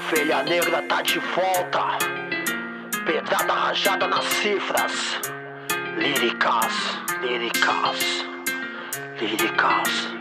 Ovelha negra tá de volta, pedrada rajada nas cifras. Líricas, líricas, líricas.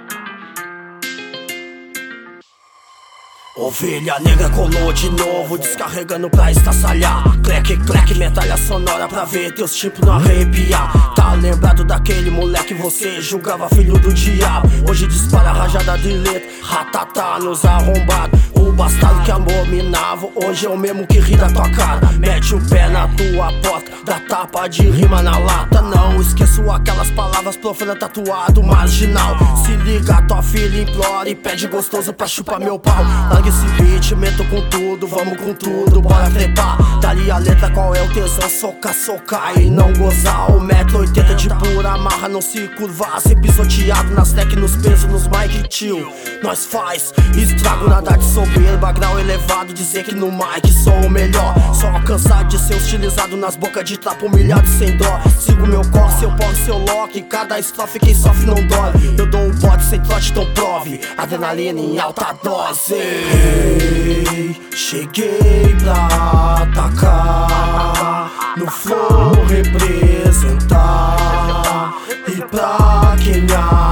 Ovelha negra colou de novo, descarregando pra estraçalhar. Clec, clec, metralha sonora pra ver teus tipos não arrepiar. Tá lembrado daquele moleque você julgava filho do diabo? Hoje dispara rajada de letra, ratatá nos arrombados. O bastardo que abominava, hoje é o mesmo que ri da tua cara. Mete o pé na tua porta, dá tapa de rima na lata. Não esqueço aquelas palavras profanas tatuado marginal. Se liga, tua filha implora e pede gostoso pra chupar meu pau. Larga esse beat, meto com tudo, vamos com tudo, bora trepar. Dali a letra, qual é o tesão? Socar, socar e não gozar. O 1,80 m de pura marra, não se curvar. Ser pisoteado nas tech, nos pesos, nos mic tio. Nós faz estrago, nada de soberba, grau elevado, dizer que no mic sou o melhor. Só cansado de ser hostilizado nas bocas de trapo, humilhado sem dó. Sigo meu corre, seu porre, seu lock. Cada estrofe quem sofre não dói. Eu dou um bote sem trote, então prove. Adrenalina em alta dose. Ei, cheguei pra atacar, no flow representar. E pra quem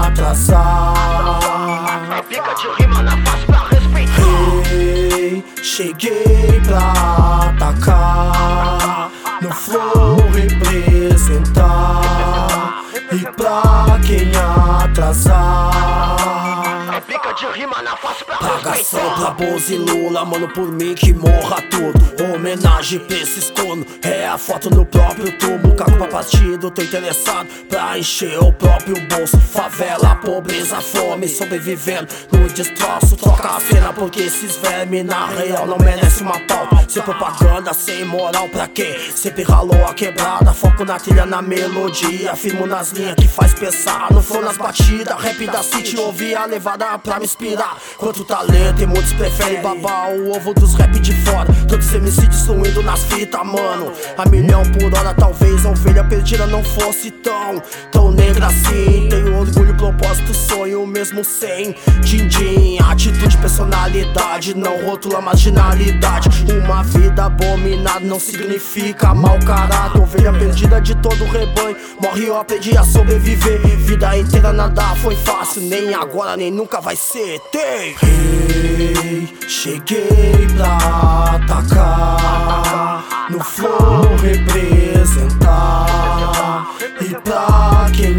atrasar, fica de rima na face pra respeitar. Ei, cheguei pra atacar, no flow representar. E pra quem atrasar, fica de rima na face pra respeitar. Pra Bozo e Lula, mano, por mim que morra tudo. Homenagem pra esses corno, é a foto no próprio tubo. Caco pra partido, tô interessado pra encher o próprio bolso. Favela, pobreza, fome, sobrevivendo no destroço. Troca a cena porque esses vermes na real não merecem uma pauta. Sem propaganda, sem moral pra quê? Sempre ralou a quebrada, foco na trilha, na melodia. Firmo nas linhas que faz pensar, no flow, nas batidas. Rap da city, ouvir a levada pra me inspirar. Quanto talento e muitos preferem babar o ovo dos rap de fora. Todos MC destruindo nas fitas, mano, a 1.000.000 por hora. Talvez a ovelha perdida não fosse tão negra assim. Tenho orgulho, propósito, sonho mesmo sem din-din. Atitude, personalidade, não rotula marginalidade. Uma vida abominada não significa mau caráter. Ovelha perdida de todo o rebanho, morre eu aprendi a sobreviver. Vida inteira nada foi fácil, nem agora nem nunca vai ser. Tem. Ei, cheguei pra atacar, no flow representar. E pra quem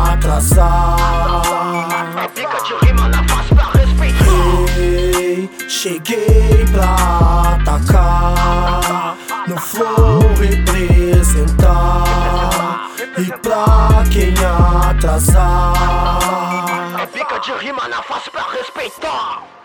atrasar, fica de rima na face pra respeitar. Ei, cheguei pra atacar, no flow representar. E pra quem atrasar, fica de rima na face pra respeitar.